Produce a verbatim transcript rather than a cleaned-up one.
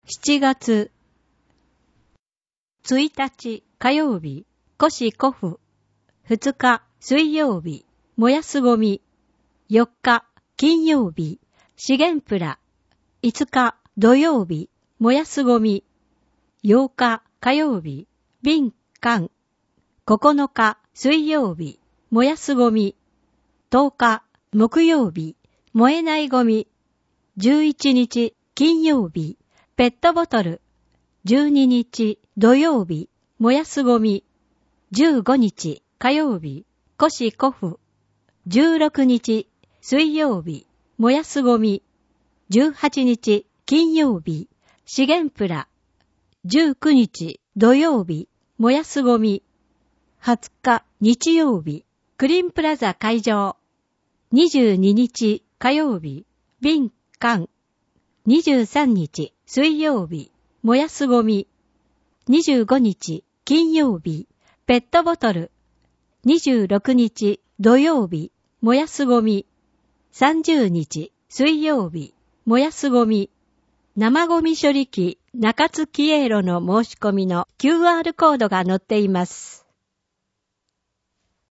しちがつついたち火曜日、古紙古布。ふつか水曜日、燃やすゴミ。よっか金曜日、資源プラ。いつか土曜日、燃やすゴミ。ようか火曜日、瓶缶。ここのか水曜日、燃やすゴミ。とおか木曜日、燃えないゴミ。じゅういちにち金曜日、ペットボトル。じゅうににち土曜日、燃やすゴミ。じゅうごにち火曜日、古紙古布。じゅうろくにち水曜日、燃やすゴミ。じゅうはちにち金曜日、資源プラ。じゅうくにち土曜日、燃やすゴミ。はつか日曜日、クリーンプラザ会場。にじゅうににち火曜日、瓶缶。にじゅうさんにち水曜日、燃やすゴミ。にじゅうごにち金曜日、ペットボトル。にじゅうろくにち土曜日、燃やすゴミ。さんじゅうにち水曜日、燃やすゴミ。生ゴミ処理機中津キエロの申し込みの キューアール コードが載っています。